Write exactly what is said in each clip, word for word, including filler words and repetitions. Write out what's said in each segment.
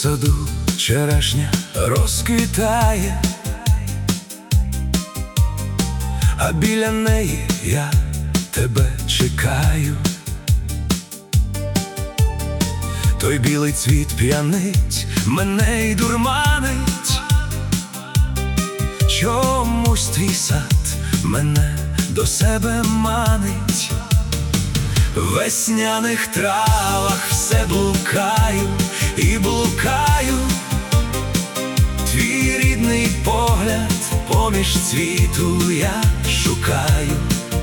саду черешня розквітає, а біля неї я тебе чекаю. Той білий цвіт п'янить, мене й дурманить, чомусь твій сад мене до себе манить. В весняних травах все блукаю і блукаю, твій рідний погляд поміж цвіту я шукаю.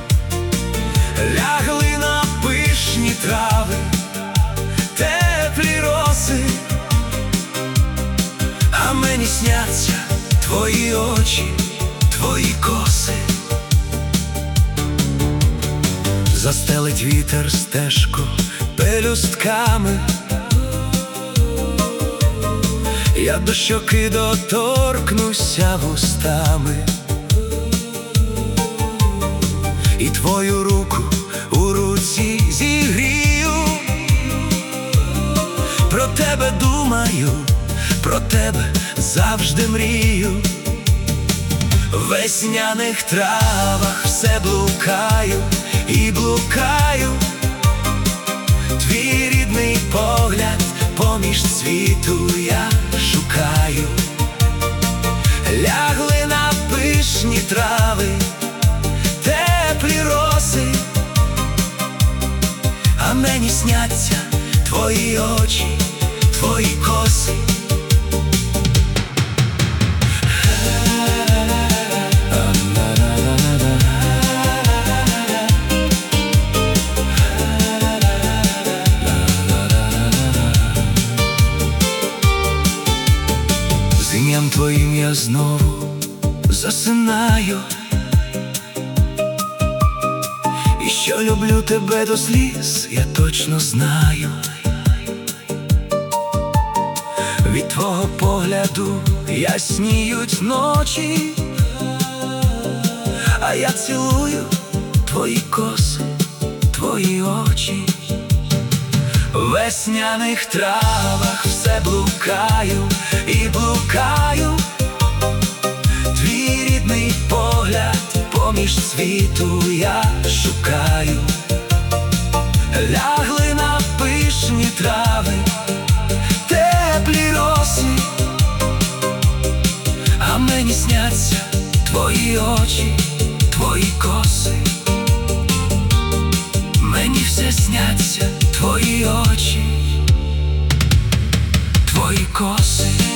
Лягли на пишні трави теплі роси, а мені сняться твої очі, твої коси. Застелить вітер стежку пелюстками, я до щоки доторкнуся вустами, і твою руку у руці зігрію. Про тебе думаю, про тебе завжди мрію. В весняних травах все блукаю і блукаю, твій рідний погляд поміж цвіту я шукаю. Лягли на пишні трави теплі роси, а мені сняться твої очі, твої коси. З ім'ям твоїм я знову засинаю, і що люблю тебе до сліз, я точно знаю. Від твого погляду ясніють ночі, а я цілую твої коси, твої очі. В весняних травах все блукаю і блукаю, твій рідний погляд поміж цвіту я шукаю. Лягли на пишні трави теплі роси, а мені сняться твої очі, твої коси. Мені все сняться твої очі, твої коси.